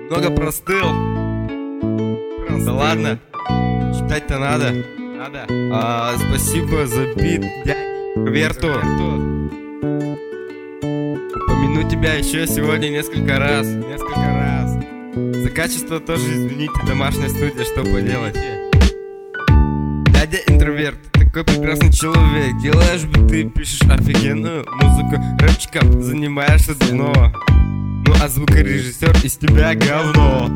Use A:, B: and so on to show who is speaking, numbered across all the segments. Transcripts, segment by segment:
A: Много простыл. Да ладно, читать-то надо. Спасибо за бит, Верту. Упомяну тебя еще сегодня несколько раз. За качество тоже извините, домашняя студия, что поделать. Дядя интроверт, такой прекрасный человек. Делаешь биты, пишешь офигенную музыку. Рэпчиком занимаешься давно. Ну а звукорежиссер из тебя говно.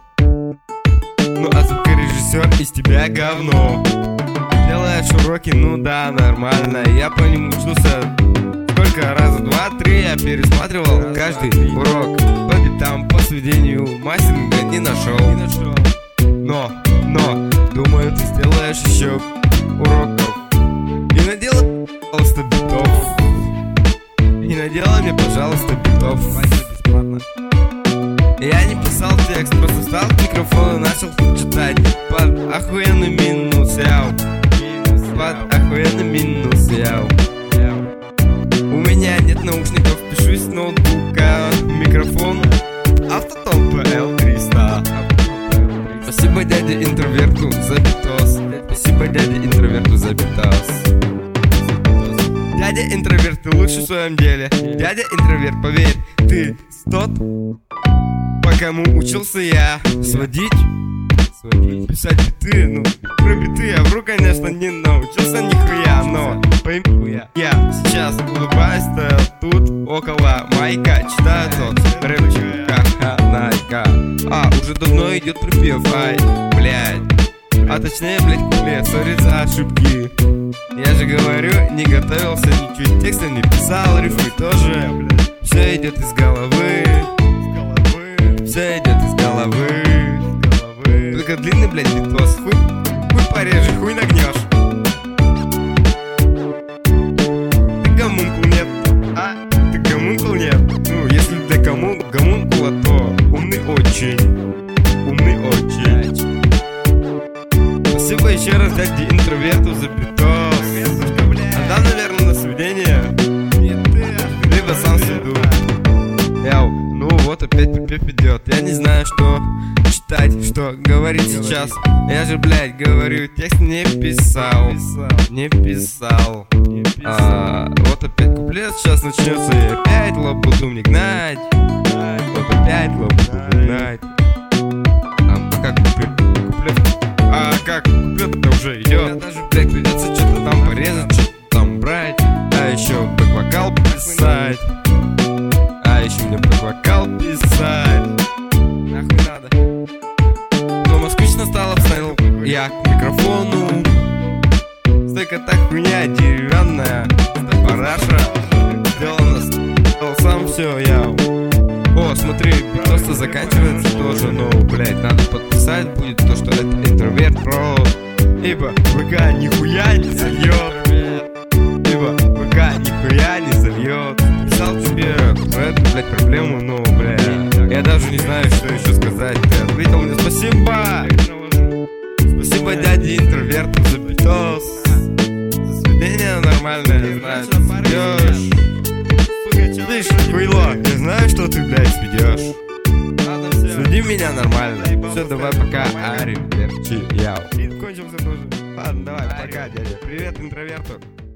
A: Из тебя говно. Делаешь уроки, ну да, нормально. Я по ним учился сколько раза, 2-3 я пересматривал каждый урок. По битам, по сведению мастеринга не нашел. Но, думаю, ты сделаешь еще уроков. И наделай, пожалуйста, битов. И наделай мне, пожалуйста, битов. Я не писал текст, просто встал к микрофону и начал читать. Под охуенный минус, У меня нет наушников, пишу из ноутбука. Микрофон Автотон PL300. Спасибо дяде интроверту за битос. Спасибо дяде интроверту за битос. Дядя интроверт, ты лучший в своем деле. Дядя интроверт, поверь, ты тот, по кому учился я сводить, писать биты. Ну, про биты я вру, конечно, не научился нихуя. Но пойми, я сейчас улыбаюсь-то тут около майка. Читаю тот рэпчик, ха-ха-найка. Уже давно идет припев, ай, блядь. А точнее, блядь, куплет, сори за ошибки. Я же говорю, не готовился, ничего текста не писал, рифмы тоже. Все идет из головы. Все идет из головы. Только длинный, блядь, битос. Хуй порежешь, хуй нагнешь. Ты гомункул нет. Ты гомункул нет. Ну, если для гомункула, то умный очень. Спасибо еще раз дяде интроверту за битос. Отдам, наверное, на сведение. Либо сам сведу. Ну вот опять припев идет. Я не знаю, что читать, что говорить сейчас. Я же, блядь, говорю, текст не писал. Вот опять куплет сейчас начнется. И опять лоб буду мне гнать. Как куплет-то уже идет. Даже, блядь, придется что-то там порезать, что-то там брать. Еще бэк-вокал писать. Еще мне бэк-вокал писать. Нахуй надо. Дома скучно стало, встал я к микрофону. Стойка-то хуйня деревянная. Параша сделал сам все я. О, смотри, просто заканчивается тоже. Но, блядь, надо подписать будет то, что это интроверт про. Ибо ВК нихуя не зальет. Писал тебе про эту, блядь, проблему, но, блядь, я даже не знаю, что еще сказать. Ты ответил мне спасибо. Спасибо дяде интроверту за битос. За сведение нормальное, не знаю, ты сведешь. Слышь, хуйло, я знаю, что ты, блядь, сведешь. Сведи меня нормально. Все, давай пока, аривидерчи, яу. И кончился тоже. Ладно, давай, пока, дядя. Привет интроверту.